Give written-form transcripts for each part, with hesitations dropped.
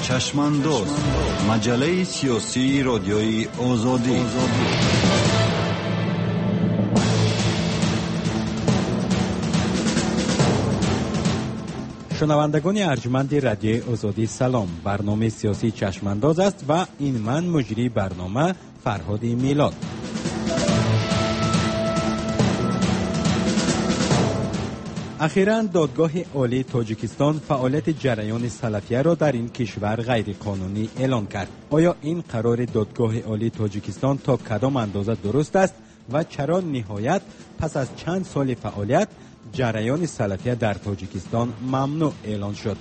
چشمانداز، مجله سیاسی رادیوی آزادی. شنوندگان ارجمند رادیوی آزادی سلام. برنامه سیاسی چشمانداز است و این من مجری برنامه فرهاد میلاد. اخیراً دادگاه عالی تاجیکستان فعالیت جریان سلفیه را در این کشور غیر قانونی اعلام کرد. آیا این قرار دادگاه عالی تاجیکستان تا کدام اندازه درست است و چرا نهایت پس از چند سال فعالیت جریان سلفیه در تاجیکستان ممنوع اعلان شد؟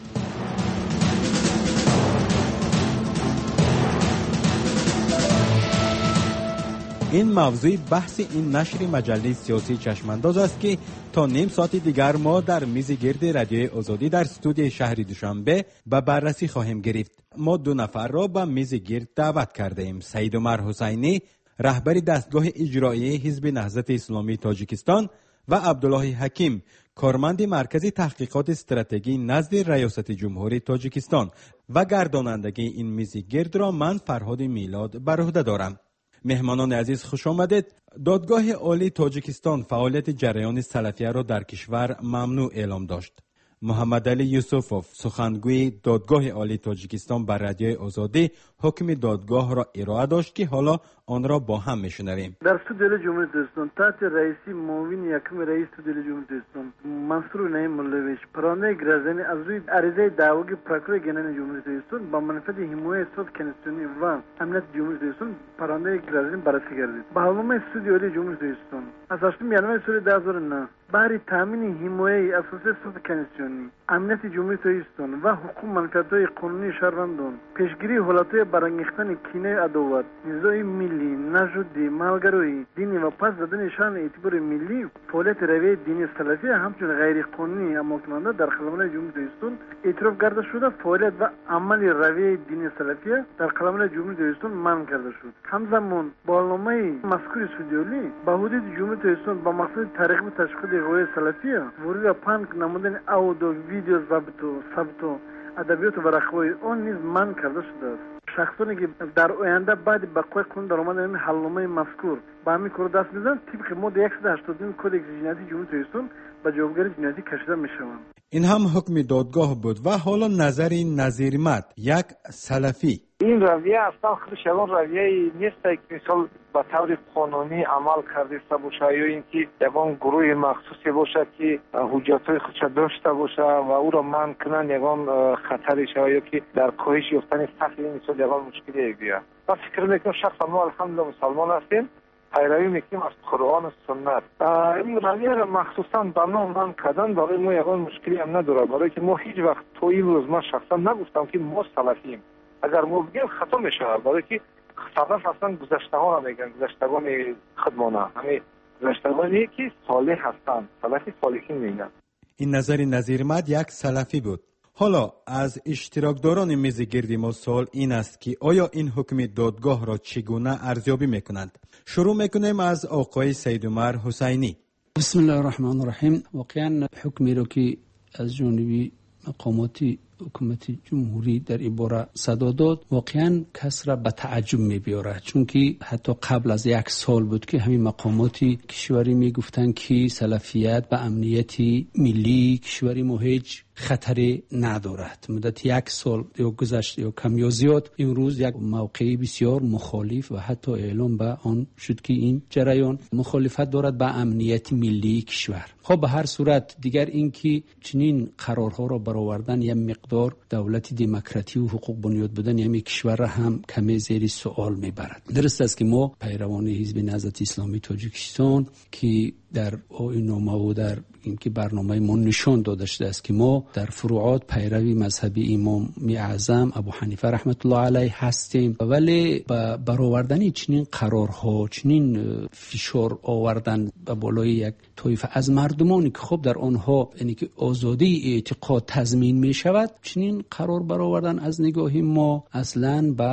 این موضوع بحث این نشر مجله سیاسی چشمانداز است که تا نیم ساعت دیگر ما در میز گرد رادیوی آزادی در استودیوی شهر دوشنبه به بررسی خواهیم گرفت. ما دو نفر را به میز گرد دعوت کرده ایم. سید عمر حسینی، رهبر دستگاه اجرایی حزب نهضت اسلامی تاجیکستان، و عبدالله حکیم، کارمند مرکز تحقیقات استراتژی نزد ریاست جمهوری تاجیکستان، و گردانندگی این میز گرد را من فرهاد میلاد بر عهده دارم. مهمانان عزیز خوش آمدید. دادگاه عالی تاجیکستان فعالیت جریان سلفیه را در کشور ممنوع اعلام داشت. محمد علی یوسفوف، سخنگوی دادگاه عالی تاجیکستان، بر رادیوی آزادی حکم دادگاه را ارائه داشت که حالا آن را با هم میشنویم. در سودل جمهوری اسلامی تحت رئیسی معاون یکم رئیس سودل جمهوری اسلامی منصور نعیم مولویش پرونده گرازنی از روی عریضه دعوی پروکور جنرال جمهوری اسلامی با منفعت حمایت صوت کنستیتوشنی و امنیت جمهوری اسلامی پرونده گرازنی بررسی گردید. به حکم سودل عالی جمهوری اسلامی از 8 ژانویه سال 2009 برای تامین حمایت اساسی صوت کنستیتوشنی، امنیت جمهوری اسلامی و حقوق منفعت‌های قانونی شهروندان، پیشگیری حالت‌های برانگیختن کینه عداوت، نزاع ملی، نژادی، ملگرایی، دینی و پس زدن شان اعتبار ملی، فعالیت رویه دینی سلفی همچنین غیر قانونی عمل کننده در قلمرو جمهوری اسلامی اعتراف کرده شده. فعالیت و عمل رویه دینی سلفی در قلمرو جمهوری اسلامی منع کرده شد. همزمان برنامه مذکور سودیالی با حدود جمهوری اسلامی با مقصد ترغیب و تشویق رویه سلفی ورود و پنگ نمودن اودیو، ویدیو، ثبت و ادبیات و رخوی آن نیز منع کرده شده است. شخصانی که در آینده بعد بقای قانون در آمدن حلنامه مذکور به همین کار دست میزنند طبق ماده 189 کدکس جنایتی جمهوری اسلامی به جوابگری جنایتی کشیده میشوند. این هم حکم دادگاه بود و حالا نظر نظیرمت یک سلفی. این رویه اصلا خودش یکان رویه نیست که مثال به طور قانونی عمل کرده باشه یا اینکه یکان گروه مخصوصی باشه که حجتهای خودش داشته باشه و او را منع کنن یکان خطری شوه یا که در کاهش یافتن فقر این مثال یکان مشکلی بیاد. من فکر میکنم شخصا ما الحمدلله مسلمان هستیم، پیروی میکنیم از قرآن و سنت. این رویه را مخصوصا به ما منع کردن برای ما یکان مشکلی هم نداره، برای که ما هیچ وقت تا این روز ما شخصا نگفتم که ما سلفیم. اگر ما بگیم خطا میشه، برای که سلف اصلا گذشته ها را میگن، گذشتگان خودمانه، همه گذشتگانی که صالح هستند، سلفی صالحین میگن. این نظر نظیرمت یک سلفی بود. حالا از اشتراکداران میز گرد ما سوال این است که آیا این حکم دادگاه را چگونه ارزیابی میکنند؟ شروع میکنیم از آقای سید عمر حسینی. بسم الله الرحمن الرحیم. واقعا حکمی رو که از جانب مقامات حکومت جمهوری در این باره صدا داد واقعا کس را به تعجب می‌بیاره، چون که حتی قبل از 1 سال بود که همین مقامات کشوری میگفتن که سلفیت به امنیت ملی کشوری ما هیچ خطری ندارد. مدت 1 سال یا گذشت یا کم یا زیاد امروز یک موقعی بسیار مخالف و حتی اعلام به آن شد که این جریان مخالفت دارد به امنیت ملی کشور. خب به هر صورت دیگر این که چنین قرارها را برآوردن یا مقدار دولت دموکراتی و حقوق بنیاد بودن یعنی کشور را هم کمی زیر سوال میبرد. درست است که ما پیروان حزب نهضت اسلامی تاجیکستان که در آیین‌نامه و در اینکه برنامه ما نشان داده شده است که ما در فروعات پیروی مذهبی امام اعظم ابو حنیفه رحمت الله علیه هستیم، ولی با برآوردن چنین قرارها، چنین فشار آوردن به بالای یک طایفه از مردمانی که خب در آنها یعنی که آزادی اعتقاد تضمین می شود، چنین قرار برآوردن از نگاه ما اصلاً به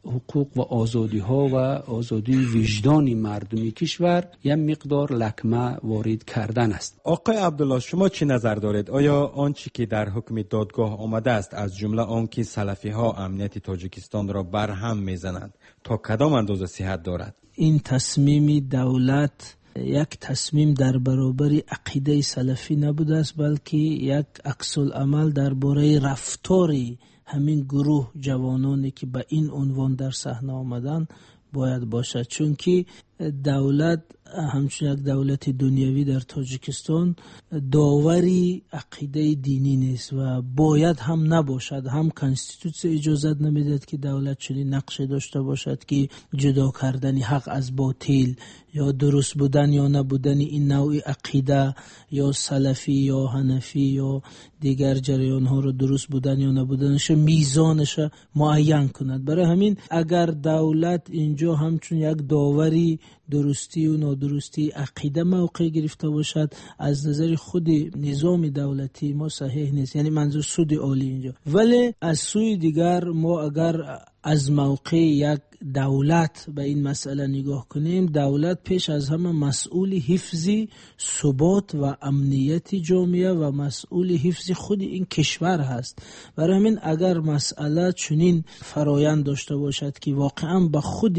حقوق و آزادی ها و آزادی وجدانی مردمی کشور یک مقدار لکمه وارد کردن است. آقای عبدالله، شما چی نظر دارید؟ آیا آنچه که در حکم دادگاه آمده است، از جمله آنکه سلفی ها امنیت تاجیکستان را برهم میزنند، تا کدام اندازه صحت دارد؟ این تصمیم دولت یک تصمیم در برابر عقیده سلفی نبوده است، بلکه یک عکس العمل درباره رفتاری همین گروه جوانانی که به این عنوان در صحنه آمدن باید باشد. چون که دولت همچون یک دولت دنیوی در تاجیکستان داوری عقیده دینی نیست و باید هم نباشد. هم کانستیتوسیون اجازت نمیدهد که دولت چنین نقشی داشته باشد که جدا کردن حق از باطل یا درست بودن یا نبودن این نوع عقیده یا سلفی یا حنفی یا دیگر جریان ها رو درست بودن یا نبودنش میزانش معین کند. برای همین اگر دولت اینجا همچون یک داوری درستی و نادرستی عقیده موقع گرفته باشد، از نظر خود نظام دولتی ما صحیح نیست، یعنی منظور سود عالی اینجا. ولی از سوی دیگر ما اگر از موقع یک دولت به این مسئله نگاه کنیم، دولت پیش از همه مسئول حفظ ثبات و امنیت جامعه و مسئول حفظ خود این کشور هست. برای همین اگر مسئله چنین فرایند داشته باشد که واقعا به خود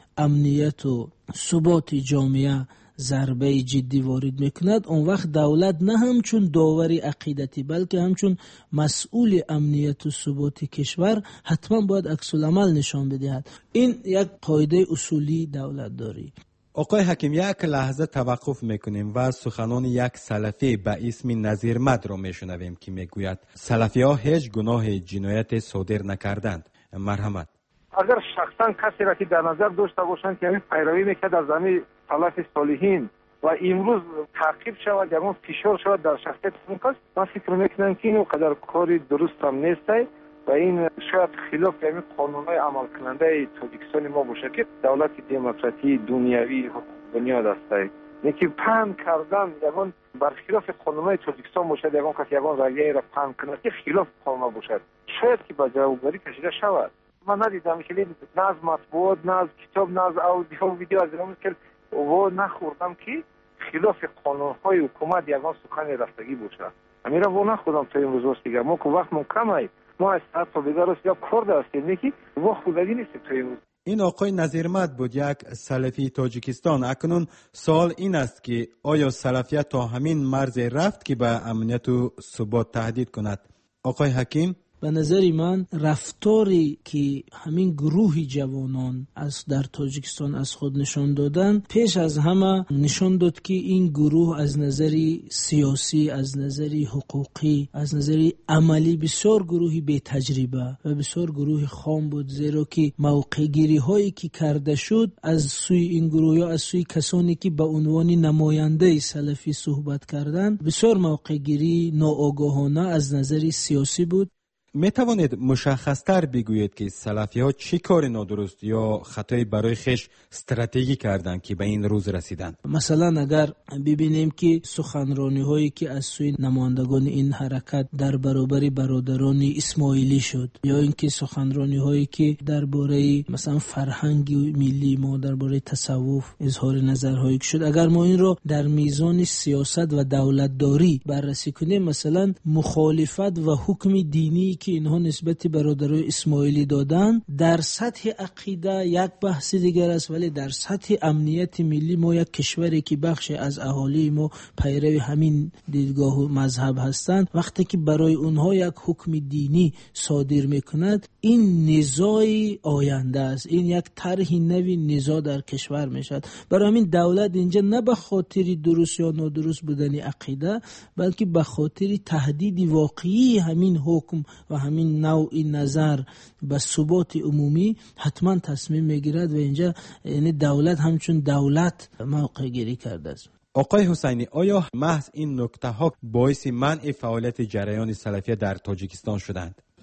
امنیت و ثبات جامعه ضربه جدی وارد میکند، اون وقت دولت نه همچون داوری عقیدتی بلکه همچون مسئول امنیت و ثبات کشور حتما باید عکس العمل نشان بدهد. این یک قاعده اصولی دولت داری. آقای حکیم، یک لحظه توقف میکنیم و سخنان یک سلفی به اسم نظیرمد را میشنویم که میگوید سلفی ها هیچ گناه جنایت صادر نکردند. مرحمت. اگر شخصا کسی را که در نظر داشته باشند که همین پیروی میکرد از زمین سلف صالحین و امروز تعقیب شود یا اون فشار شود در شخصیت اون کس، من فکر میکنم که این قدر کاری درست هم نیست و این شاید خلاف همین قانونهای عمل کننده تاجیکستان ما باشه که دولت دموکراتی دنیوی بنیاد است. یکی پهن کردن یگان برخلاف قانونهای تاجیکستان باشد، یگان کسی یگان رایه را پهن کند که خلاف قانون باشد، شاید که به جوابداری کشیده شود. من ندیدم که نه از مطبوعات نه از کتاب نه از اودیو و ویدیو از این که و نخوردم که خلاف قانونهای حکومت یگان سخن رفتگی باشه. امیرا و نخوردم تا این روز دیگه. ما که وقتمون کمه، ما از ساعت تا بیدار است یا کرده هستیم که وقت خودی نیست تا این روز. این آقای نظیرمد بود، یک سلفی تاجیکستان. اکنون سوال این است که آیا سلفیت تا همین مرز رفت که به امنیت و ثبات تهدید کند؟ آقای حکیم؟ به نظر من رفتاری که همین گروه جوانان در تاجیکستان از خود نشان دادن، پیش از همه نشان داد که این گروه از نظر سیاسی، از نظر حقوقی، از نظر عملی بسیار گروهی بی تجربه و بسیار گروه خام بود، زیرا که موقع گیری هایی که کرده شد از سوی این گروه یا از سوی کسانی که به عنوان نماینده سلفی صحبت کردند بسیار موقع گیری ناآگاهانه از نظر سیاسی بود. می توانید مشخص‌تر بگویید که سلفی ها چی کار نادرست یا خطایی برای خیش استراتژی کردند که به این روز رسیدند؟ مثلا اگر ببینیم که سخنرانی هایی که از سوی نمایندگان این حرکت در برابر برادران اسماعیلی شد، یا اینکه سخنرانی هایی که درباره مثلا فرهنگ ملی ما، درباره تصوف اظهار نظرهایی که شد، اگر ما این رو در میزان سیاست و دولتداری بررسی کنیم، مثلا مخالفت و حکم دینی که اینها نسبت برادرای اسماعیلی دادن در سطح عقیده یک بحث دیگر است، ولی در سطح امنیت ملی ما یک کشوری که بخش از اهالی ما پیرو همین دیدگاه و مذهب هستند، وقتی که برای اونها یک حکم دینی صادر میکند، این نزاع آینده است، این یک طرح نوی نزاع در کشور میشد. برای همین دولت اینجا نه به خاطر درست یا نادرست بودن عقیده، بلکه به خاطر تهدید واقعی همین حکم و همین نوع نظر به ثبات عمومی حتما تصمیم میگیرد و اینجا یعنی دولت همچون دولت موقع گیری کرده است. آقای حسینی، آیا محض این نکته ها باعث منع فعالیت جریان سلفیه در تاجیکستان شدند؟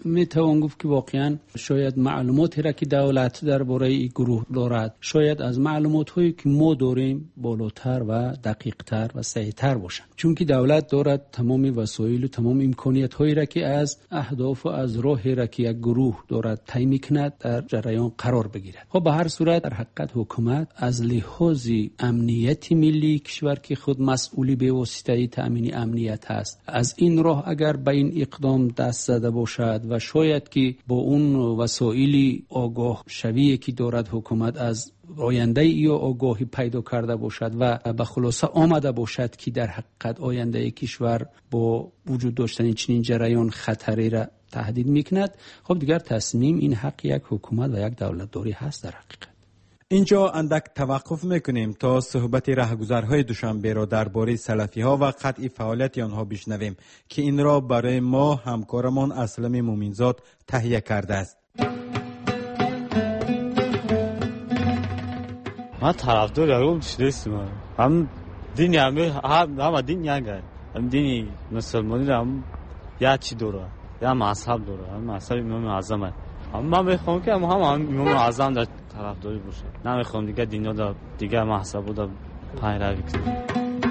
میتوان گفت که واقعا شاید معلوماتی را که دولت درباره این گروه دارد شاید از معلومات هایی که ما داریم بالاتر و دقیق تر و صحیح تر باشند، چون که دولت دارد تمام وسایل و تمام امکانیت هایی را که از اهداف و از راهی را که یک گروه دارد تعیین میکند در جریان قرار بگیرد. خب به هر صورت در حقیقت حکومت از لحاظ امنیت ملی کشور که خود مسئولی به واسطه تامین امنیت است، از این راه اگر به این اقدام دست زده باشد و شاید که با اون وسایل آگاه شویی که دارد حکومت از آینده یا آگاهی پیدا کرده باشد و به خلاصه آمده باشد که در حقیقت آینده کشور با وجود داشتن چنین جریان خطری را تهدید میکند، خب دیگر تصمیم این حق یک حکومت و یک دولتداری هست در حقیقت. اینجا اندک توقف میکنیم تا صحبت رهگذرهای دوشنبه را درباره سلفی ها و قطع فعالیت آنها بشنویم که این را برای ما همکارمان اسلم مومنزاد تهیه کرده است. من طرفدار اون نیستم. هم دین هم دین یانگه. هم دینی مسلمانی هم یا چی داره یا مذهب داره. هم مذهب امام اعظم. اما من میخوام که هم امام اعظم در طرفداری باشه. نمیخوام دیگه دینا دیگه مذهبو دا پیروی کنم.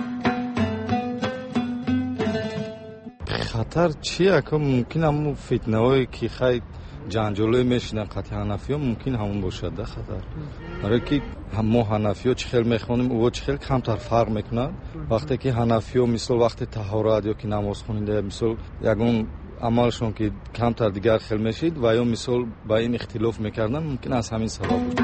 خطر چیه که ممکن همون فتنه‌ای که خیلی جنجالی میشنن قطعی حنفی‌ها ممکن همون باشد ده خطر. برای که ما حنفی‌ها چه خیلی میخوانیم او چه خیلی کمتر فرق میکنن. وقتی که حنفی‌ها مثل وقت طهارت یا که نماز خواننده مثل یگون عملشون که کمتر دیگر خیلی میشید و یا مثل با این اختلاف میکردن ممکن از همین سبب باشه.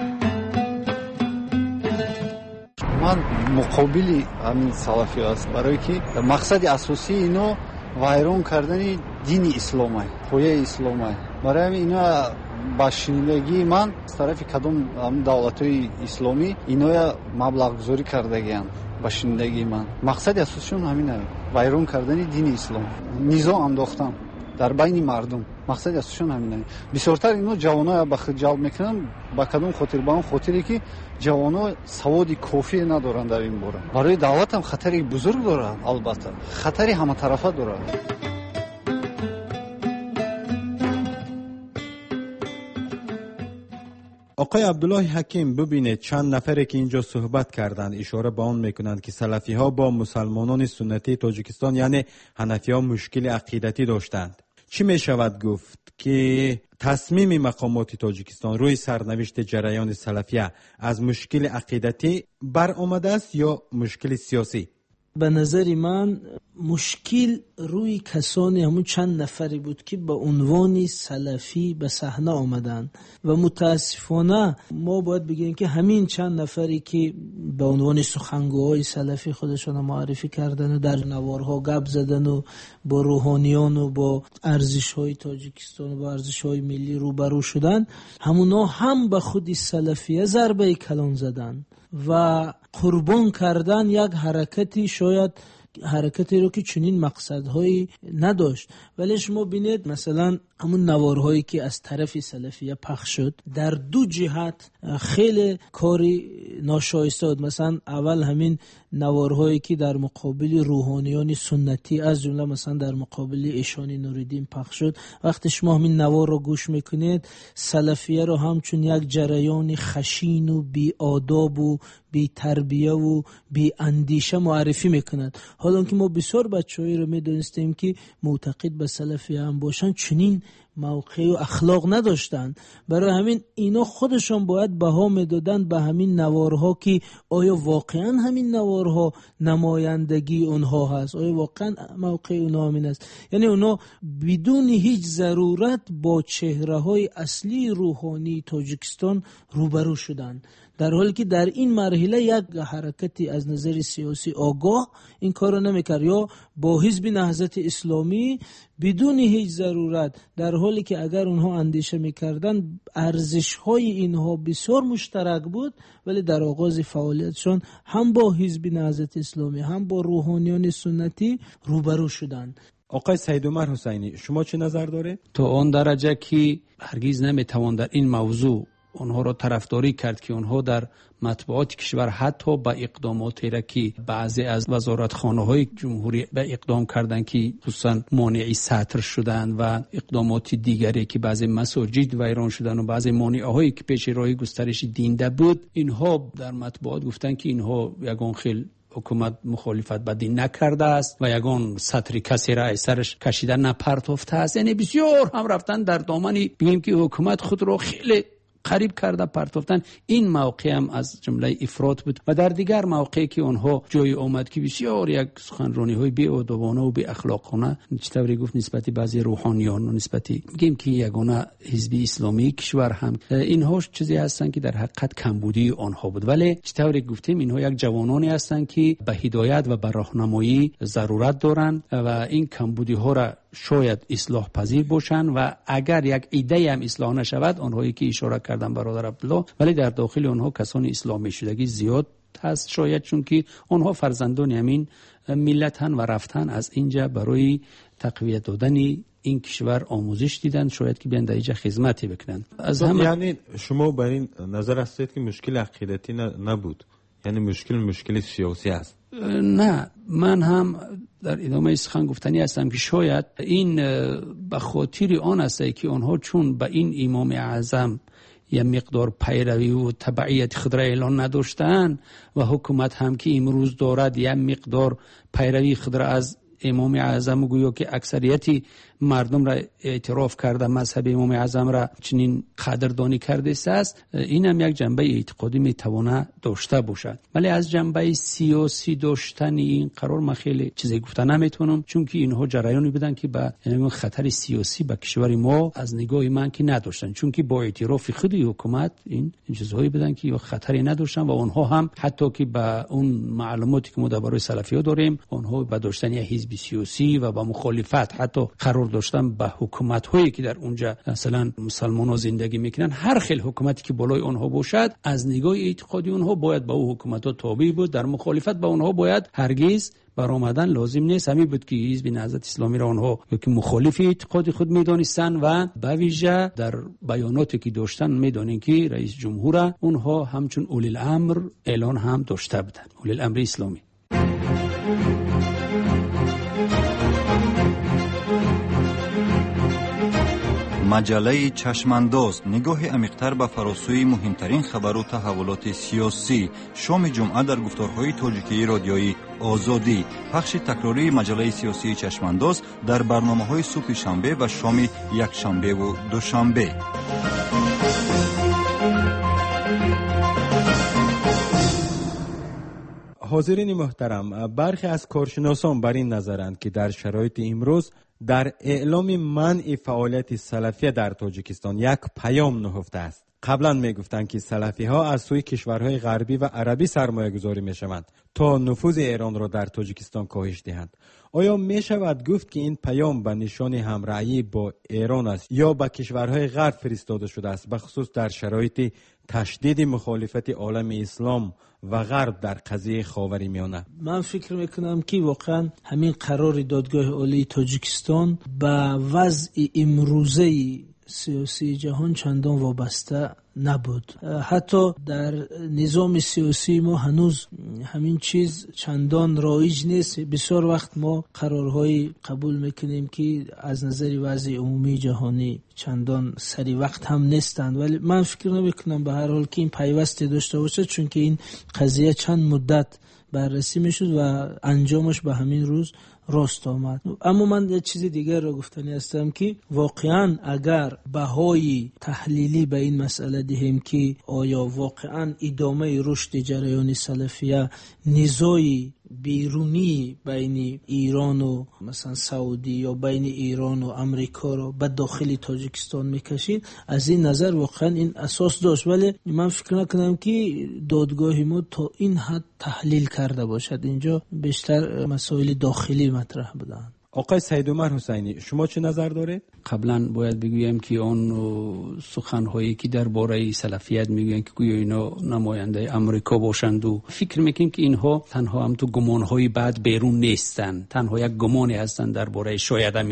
من مقابل همین سلفی است برای که مقصد اساسی اینو وایران کردن دین اسلام است، خویه اسلام است. برای اینا با شنیدگی من از طرف کدام دولت‌های اسلامی اینا مبلغ گذاری کردگیان. با شنیدگی من مقصد اساسشون همینه، وایران کردن دین اسلام، نزاع انداختن در بین مردم. مقصد اساسشون همینه. بسیارتر اینا جوان‌ها به خود جلب میکنن با کدام خاطر؟ با اون خاطری که جوان‌ها سواد کافی ندارن در این باره. برای دولت هم خطری بزرگ داره، البته خطری همه طرفه داره. آقای عبدالله حکیم، ببینید چند نفری که اینجا صحبت کردند اشاره به آن میکنند که سلفی ها با مسلمانان سنتی تاجیکستان یعنی حنفی ها مشکل عقیدتی داشتند. چی می شود گفت که تصمیم مقامات تاجیکستان روی سرنوشت جریان سلفیه از مشکل عقیدتی برآمده است یا مشکل سیاسی؟ به نظر من مشکل روی کسانی همون چند نفری بود که به عنوان سلفی به صحنه آمدن و متاسفانه ما باید بگیم که همین چند نفری که به عنوان سخنگوهای سلفی خودشون معرفی کردن و در نوارها گپ زدن و با روحانیان و با ارزش‌های تاجیکستان و با ارزش‌های ملی روبرو شدن، همونا هم به خود سلفیه ضربه کلان زدن و قربان کردن یک حرکتی، شاید حرکتی رو که چنین مقصدهایی نداشت. ولی شما بینید مثلا همون نوارهایی که از طرف سلفیه پخش شد در دو جهت خیلی کاری ناشایسته بود. مثلا اول همین نوارهایی که در مقابل روحانیان سنتی از جمله مثلا در مقابل ایشانی نوریدین پخش شد، وقتی شما همین نوار رو گوش میکنید سلفیه رو همچون یک جریان خشین و بی آداب و بی تربیه و بی اندیشه معرفی میکنند، حالا که ما بسیار بچه‌ای رو میدونستیم که معتقد به سلفیه هم باشن چنین موقع و اخلاق نداشتن. برای همین اینا خودشون باید بها میدادن به همین نوارها که آیا واقعا همین نوارها نمایندگی اونها هست، آیا واقعا موقع اونها همین است. یعنی اونا بدون هیچ ضرورت با چهره های اصلی روحانی تاجیکستان روبرو شدن، در حالی که در این مرحله یک حرکتی از نظر سیاسی آگاه این کارو نمیکرد، یا با حزب نهضت اسلامی بدون هیچ ضرورت، در حالی که اگر اونها اندیشه میکردن ارزش‌های اینها بسیار مشترک بود، ولی در آغاز فعالیتشون هم با حزب نهضت اسلامی هم با روحانیان سنتی روبرو شدن. آقای سید عمر حسینی، شما چه نظر داره؟ تو اون درجه که هرگز نمیتوان در این موضوع اونها را طرفداری کرد که اونها در مطبوعات کشور حتی با اقداماتی را که بعضی از وزارتخانه‌های جمهوری به اقدام کردند که خصوصا مانعی سطر شدند و اقدامات دیگری که بعضی مساجد ویران شدند و بعضی مانعهایی که پیش راه گسترش دین بود، اینها در مطبوعات گفتن که اینها یگان خیل حکومت مخالفت با دین نکرده است و یگان سطر کسی را از سرش کشیده نپرتافته است. یعنی بسیار هم رفتن در دامنی بگیم که حکومت خود را خیلی قریب کرده پرتافتن. این موقع هم از جمله افراط بود و در دیگر موقعی که اونها جای آمد که بسیار یک سخنرانی های بی‌ادبانه و بی اخلاقانه چطوری گفت نسبت بعضی روحانیان و نسبتی میگیم که یگانه حزب اسلامی کشور هم اینها چیزی هستن که در حقیقت کمبودی آنها بود، ولی چطوری گفتیم اینها یک جوانانی هستن که به هدایت و به راهنمایی ضرورت دارن و این کمبودی ها را شاید اصلاح پذیر باشن و اگر یک ایده هم اصلاح نشود، آنهایی که اشاره کردن برادر عبدالله، ولی در داخل آنها کسان اسلامی شدگی زیاد هست، شاید چون که آنها فرزندان همین ملتن و رفتن از اینجا برای تقویت دادن این کشور آموزش دیدن، شاید که بیان در اینجا خدمتی بکنن. از یعنی شما بر این نظر هستید که مشکل عقیدتی نبود، یعنی مشکل سیاسی است؟ نه، من هم در ادامه سخن گفتنی هستم که شاید این به خاطر آن است که آنها چون به این امام اعظم یا مقدار پیروی و تبعیت خود را اعلان نداشتن و حکومت هم که امروز دارد یا مقدار پیروی خود را از امام اعظم گویا که اکثریتی مردم را اعتراف کرده مذهب امام اعظم را چنین قدردانی کرده است، این هم یک جنبه اعتقادی میتونه داشته باشد. ولی از جنبه سیاسی داشتن این قرار من خیلی چیزی گفتن نمیتونم، چون که اینها جریانی بودن که به خطر سیاسی به کشور ما از نگاه من که نداشتن، چون که با اعتراف خود حکومت این چیزهایی بودن که یا خطری نداشتن و آنها هم حتی که با اون معلوماتی که ما درباره سلفی‌ها داریم، آنها با داشتن یک حزب سیاسی و با مخالفت حتی قرار داشتن به حکومت هایی که در اونجا مثلا مسلمان ها زندگی میکنن، هر خیل حکومتی که بالای اونها باشد از نگاه اعتقادی اونها باید به اون حکومت ها تابع بود، در مخالفت با اونها باید هرگز برآمدن لازم نیست. همین بود که حزب نهضت اسلامی را اونها که مخالف اعتقاد خود میدانستن و به ویژه در بیاناتی که داشتن میدانین که رئیس جمهور اونها همچون اولی الامر اعلان هم داشته بودن، اولی الامر اسلامی. مجله چشمانداز، نگاه عمیق‌تر به فراسوی مهمترین خبر و تحولات سیاسی. شام جمعه در گفتارهای تاجیکی رادیویی آزادی. پخش تکراری مجله سیاسی چشمانداز در برنامه‌های صبح شنبه و شام یک شنبه و دوشنبه. حاضرین محترم، برخی از کارشناسان بر این نظرند که در شرایط امروز در اعلام منع فعالیت سلفیه در تاجیکستان یک پیام نهفته است. قبلا میگفتند که سلفی ها از سوی کشورهای غربی و عربی سرمایه گذاری می شوند تا نفوذ ایران را در تاجیکستان کاهش دهند. آیا می شود گفت که این پیام به نشان همرأیی با ایران است یا به کشورهای غرب فرستاده شده است، به خصوص در شرایط تشدید مخالفت عالم اسلام و غرب در قضیه خاورمیانه؟ من فکر میکنم که واقعا همین قرار دادگاه عالی تاجیکستان به وضع امروزه سیاسی جهان چندان وابسته نبود. حتی در نظام سیاسی ما هنوز همین چیز چندان رایج نیست. بسیار وقت ما قرارهای قبول میکنیم که از نظر وضع عمومی جهانی چندان سری وقت هم نیستند، ولی من فکر نمیکنم به هر حال که این پیوستی داشته باشه، چون که این قضیه چند مدت بررسی میشد و انجامش به همین روز راست آمد. اما من یه چیز دیگر را گفتنی هستم که واقعا اگر بهای تحلیلی به این مسئله دهیم که آیا واقعا ادامه رشد جریان سلفیه نزاعی بیرونی بین ایران و مثلا سعودی یا بین ایران و امریکا را به داخل تاجیکستان میکشید، از این نظر واقعا این اساس داشت، ولی من فکر نکنم که دادگاه ما تا این حد تحلیل کرده باشد. اینجا بیشتر مسائل داخلی مطرح بودند. آقای سید عمر حسینی، شما چه نظر دارید؟ قبلا باید بگویم که آن سخن‌هایی که درباره سلفیت میگویند که گویا اینا نماینده امریکا باشند و فکر میکنیم که اینها تنها هم تو گمان‌های بعد بیرون نیستند، تنها یک گمانی هستند درباره شاید هم اینو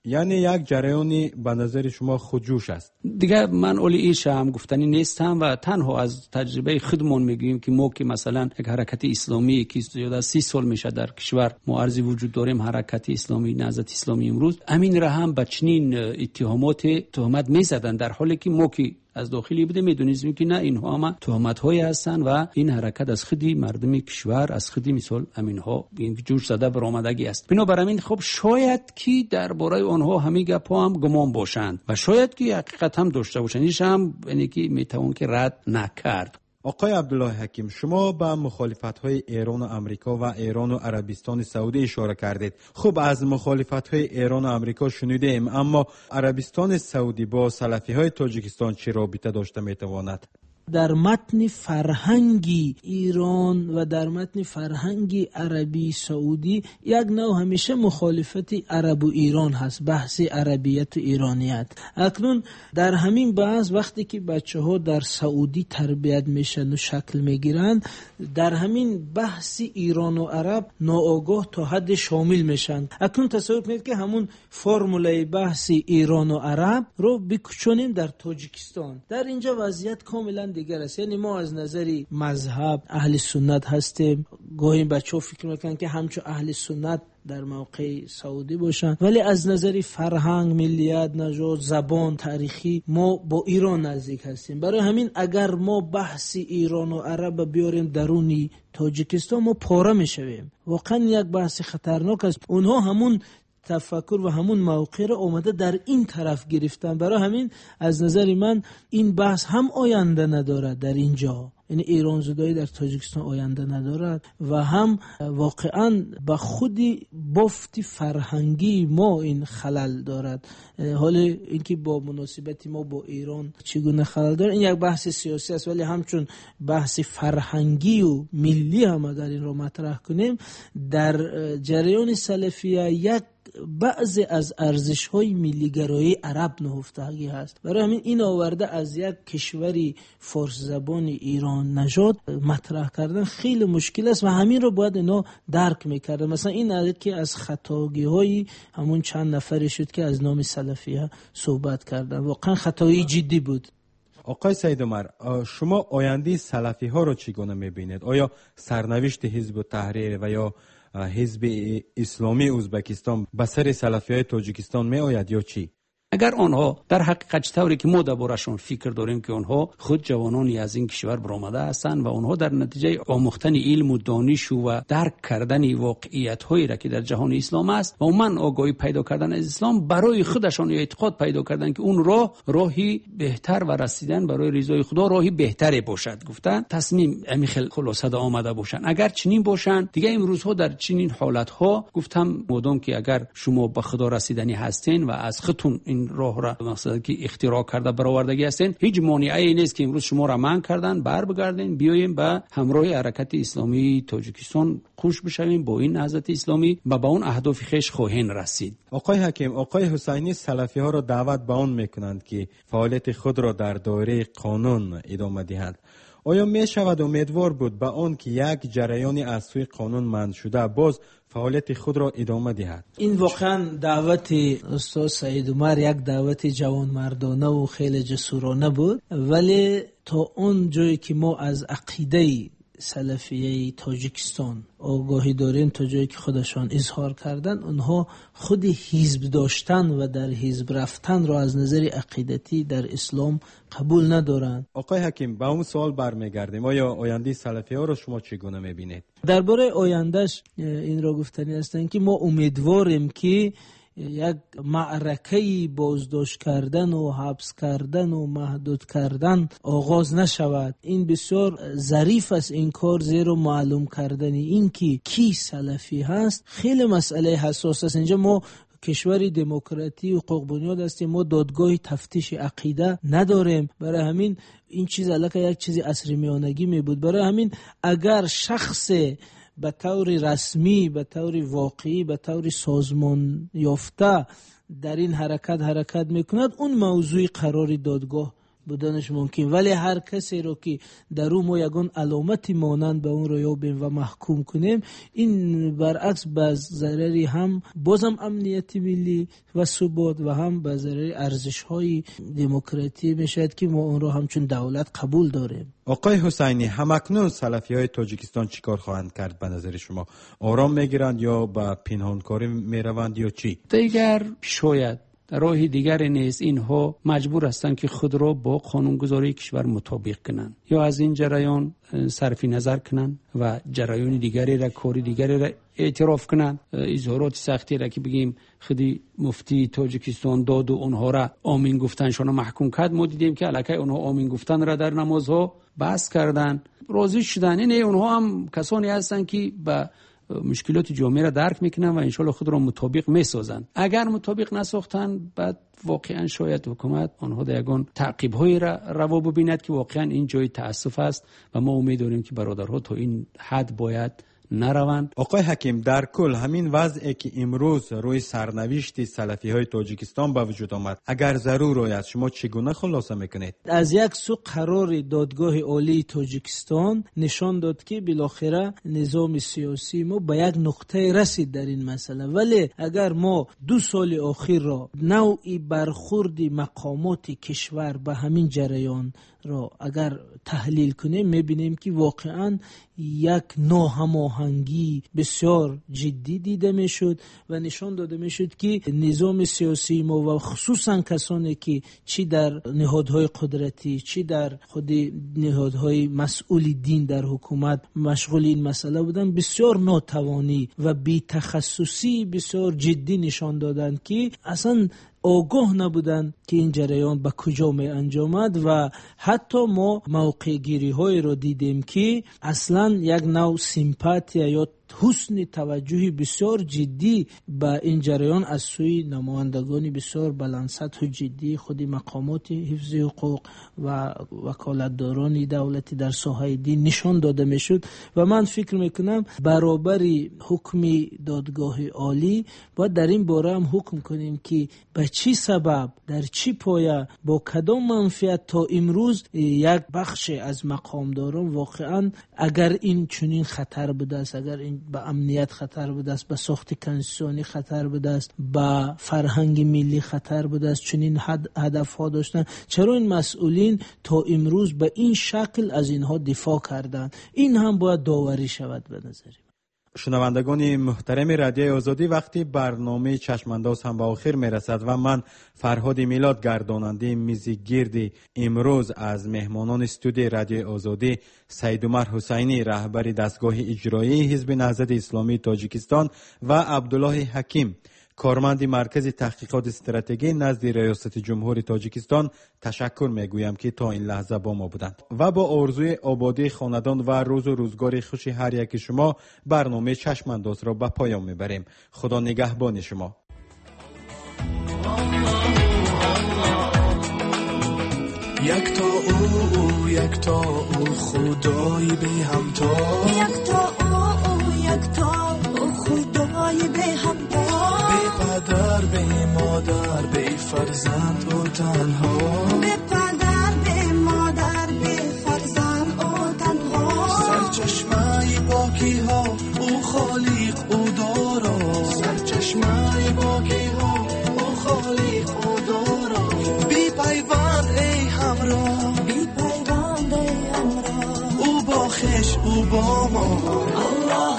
یعنی یک جریانی به نظر شما خودجوش است. دیگه من اولی ایش هم گفتنی نیستم و تنها از تجربه خودمون میگیم که ما که مثلا یک حرکت اسلامی که زیاده 30 سال میشه در کشور معارضی وجود داریم، حرکت اسلامی نهضت اسلامی امروز امین را هم به چنین اتهامات تهمت میزدن، در حالی که ما که از داخلی بوده میدونیم که نه، اینها هم تهمت‌هایی هستند و این حرکت از خودی مردم کشور، از خودی مثال امینها این جور زده برآمدگی است. بنابراین خب شاید که درباره آنها همه گپ‌ها هم گمان باشند و شاید که حقیقت هم داشته باشند، اینش هم یعنی که میتوان که رد نکرد. آقای عبدالله حکیم، شما به مخالفت‌های ایران و آمریکا و ایران و عربستان سعودی اشاره کردید. خب از مخالفت‌های ایران و آمریکا شنیدیم، اما عربستان سعودی با سلفی‌های تاجیکستان چه رابطه داشته میتواند؟ در متن فرهنگی ایران و در متن فرهنگی عربی سعودی یک نوع همیشه مخالفت عرب و ایران هست، بحث عربیت و ایرانیت. اکنون در همین بحث وقتی که بچه ها در سعودی تربیت میشن و شکل میگیرن، در همین بحث ایران و عرب ناآگاه تا حد شامل میشن. اکنون تصور کنید که همون فرموله بحث ایران و عرب رو بکشونیم در تاجیکستان. در اینجا وضعیت کاملا دیگر است. یعنی ما از نظر مذهب اهل سنت هستیم، گاهی بچه‌ها فکر میکنن که همچون اهل سنت در موقع سعودی باشن، ولی از نظر فرهنگ، ملیت، نژاد، زبان، تاریخی ما با ایران نزدیک هستیم. برای همین اگر ما بحث ایران و عرب بیاریم درونی تاجیکستان، ما پاره میشویم. واقعا یک بحث خطرناک است. اونها همون تفکر و همون موقع رو اومده در این طرف گرفتن. برای همین از نظر من این بحث هم آینده ندارد در اینجا، یعنی ایران زدایی در تاجیکستان آینده ندارد و هم واقعا به خودی بافت فرهنگی ما این خلل دارد. حالا اینکه با مناسبت ما با ایران چگونه خلل دارد، این یک بحث سیاسی است، ولی همچون بحث فرهنگی و ملی هم در این رو مطرح کنیم، در جریان سلفیه یک بعضی از ارزش‌های ملی‌گرایی عرب نهفتگی هست. برای همین این آورده از یک کشوری فارس زبان ایران نژاد مطرح کردن خیلی مشکل است و همین رو باید اینا درک می‌کردن. مثلا این عادت که از خطاگی‌های همون چند نفری شد که از نام سلفیه صحبت کردن، واقعا خطایی جدی بود. آقای سید عمر، شما آینده سلفی ها رو چگونه می‌بینید؟ آیا سرنوشت حزب تحریر و یا حزب اسلامی ازبکستان به سر سلفیای تاجیکستان می آید یا چی؟ اگر آنها در حقیقت طوری که ما دربارشون فکر داریم که آنها خود جوانانی از این کشور برآمده هستند و آنها در نتیجه آموختن علم و دانش و درک کردن واقعیت هایی را که در جهان اسلام است و من آگاهی پیدا کردن از اسلام، برای خودشان اعتقاد پیدا کردن که اون راهی بهتر و رسیدن برای رضای خدا راهی بهتری باشد، گفتن تصمیم امیخل خلاصه آمده باشن. اگر چنین باشن دیگه امروز ها در چنین حالت ها گفتم مادام که اگر شما به خدا رسیدنی هستین و از خودتون این راه را مثلا که اختراع کرده برآوردگی هستین، هیچ مانعی نیست که امروز شما را منع کردن بر بگردین بیایم به همراه حرکت اسلامی تاجیکستان خوش بشویم با این نهضت اسلامی و با اون اهداف خویش خواهیم رسید. آقای حکیم، آقای حسینی سلفی ها را دعوت به آن میکنند که فعالیت خود را در دایره قانون ادامه دهند. آیا می شود امیدوار بود به آن که یک جریانی از سوی قانون منع شده باز فعالیت خود را ادامه دهد؟ این واقعا دعوت استاد سید عمر یک دعوت جوانمردانه و خیلی جسورانه بود، ولی تا اون جایی که ما از عقیده سلفیه تاجیکستان آگاهی داریم، تا جایی که خودشان اظهار کردن، اونها خود حزب داشتن و در حزب رفتن را از نظر عقیدتی در اسلام قبول ندارند. آقای حکیم، با اون سوال برمیگردیم، آیا آینده سلفی ها را شما چگونه میبینید؟ درباره آیندهش این را گفتنی هستند که ما امیدواریم که یک معرکه بازداشت کردن و حبس کردن و محدود کردن آغاز نشود. این بسیار ظریف است این کار، زیرا معلوم کردن این که کی سلفی هست خیلی مسئله حساس است. اینجا ما کشوری دموکراتی و حقوق بنیاد هستیم، ما دادگاه تفتیش عقیده نداریم. برای همین این چیز علاقه یک چیزی عصر میانگی می بود. برای همین اگر شخص به طور رسمی، به طور واقعی، به طور سازمان یافته در این حرکت میکند، اون موضوع قرار دادگاه بودنش ممکن، ولی هر کسی رو که در اون ما یگان علامتی مانند به اون رو یابیم و محکوم کنیم، این برعکس به ضرری هم بازم امنیت ملی و ثبات و هم به ضرری ارزش‌های دموکراسی میشد که ما اون رو همچون دولت قبول داریم. آقای حسینی، همکنون سلفی‌های تاجیکستان چیکار خواهند کرد به نظر شما؟ آرام میگیرند یا با پنهانکاری میروند یا چی؟ دیگر شاید در راه دیگر نیز اینها مجبور هستند که خود را با قانونگذاری کشور مطابق کنند یا از این جریان صرف نظر کنند و جریان دیگری را، کاری دیگری را اعتراف کنند. اظهارات سختی را که بگیم خودی مفتی تاجیکستان داد و اونها را آمین گفتنشان محکوم کرد، ما دیدیم که الکی اونها آمین گفتن را در نمازها بحث کردن، راضی شدن. این اونها هم کسانی هستند که با مشکلات جامعه را درک میکنن و انشالله خود را مطابق میسازن. اگر مطابق نساختن، بعد واقعا شاید حکومت آنها در یگان تعقیب‌هایی را روا ببیند که واقعا این جای تأسف است و ما امید داریم که برادرها تا این حد باید نروند. آقای حکیم، در کل همین وضعی که امروز روی سرنوشت سلفی‌های تاجیکستان به وجود آمد، اگر ضرور آید، شما چگونه خلاصه میکنید؟ از یک سو قرار دادگاه عالی تاجیکستان نشان داد که بالاخره نظام سیاسی ما به یک نقطه رسید در این مسئله، ولی اگر ما 2 سال اخیر را نوعی برخورد مقامات کشور به همین جریان را اگر تحلیل کنیم، میبینیم که واقعا یک ناهماهنگی بسیار جدی دیده میشد و نشان داده میشد که نظام سیاسی ما و خصوصا کسانی که چی در نهادهای قدرتی چی در خود نهادهای مسئول دین در حکومت مشغول این مسئله بودن، بسیار ناتوانی و بی تخصصی بسیار جدی نشان دادند که اصلا آگاه نبودن که این جریان به کجا می انجامد و حتی ما موقع گیری های رو دیدیم که اصلا یک نوع سیمپاتیا یا حسن توجهی بسیار جدی به این جریان از سوی نمایندگان بسیار بلند سطح و جدی خود مقامات حفظ حقوق و وکالتداران دولتی در ساحه دین نشان داده میشد و من فکر میکنم برابری حکم دادگاه عالی باید در این باره هم حکم کنیم که به چی سبب در چی پایه با کدام منفعت تا امروز یک بخش از مقامداران واقعا اگر این چنین خطر بوده است، اگر این به امنیت خطر بوده است، به ساخت کنستیتوشنی خطر بوده است، به فرهنگ ملی خطر بوده است، چنین هدف ها داشتن، چرا این مسئولین تا امروز به این شکل از اینها دفاع کردند؟ این هم باید داوری شود به نظر. شنوندگان محترم رادیوی آزادی، وقتی برنامه چشمانداز هم به آخر میرسد و من فرهاد میلاد گرداننده میز گرد امروز از مهمانان استودیوی رادیوی آزادی سید عمر حسینی رهبر دستگاه اجرایی حزب نهضت اسلامی تاجیکستان و عبدالله حکیم کارمند مرکز تحقیقات استراتژی نزد ریاست جمهوری تاجیکستان تشکر میگویم که تا این لحظه با ما بودند و با آرزوی آبادی خاندان و روز و روزگار خوش هر یک شما برنامه چشمانداز را به پایان میبریم. خدا نگهبان شما. یک تا او خدای به همتا، یک تا او خدای به همتا، به پدر به مادر به فرزند او تنها، به پدر به مادر به فرزند او تنها، سرچشمه پاکی ها او خالق او دارا، سرچشمه پاکی ها او خالق او دارا، بی پیوند ای همراه، بی پیوند ای همراه، او با خش او با ما. الله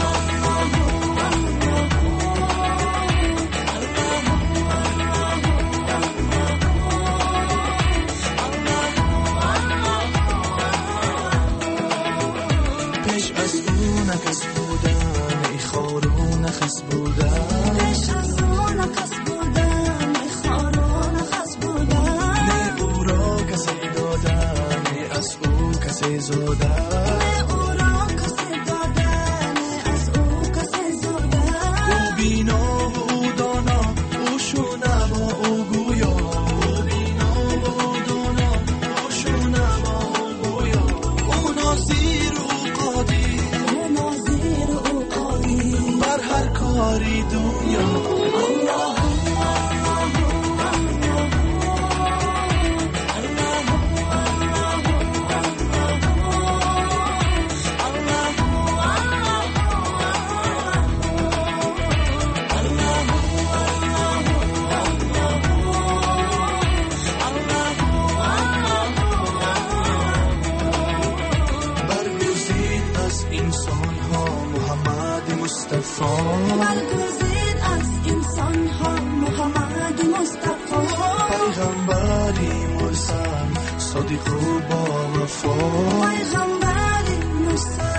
نقص بودن ای خارو نقص بودن، پیش از اون نقص بودن ای خارو نقص بودن، نه او را کسی دادن نه از او کسی زودن، نه او را کسی دادن نه از او کسی زودن، او بینا و او دانا او شنوا او گویا، او بینا و او دانا او شنوا او گویا، او ناصیر او قادر بر هر کاری دنیا. الله صادق و با وفا پیغمبر مصطفی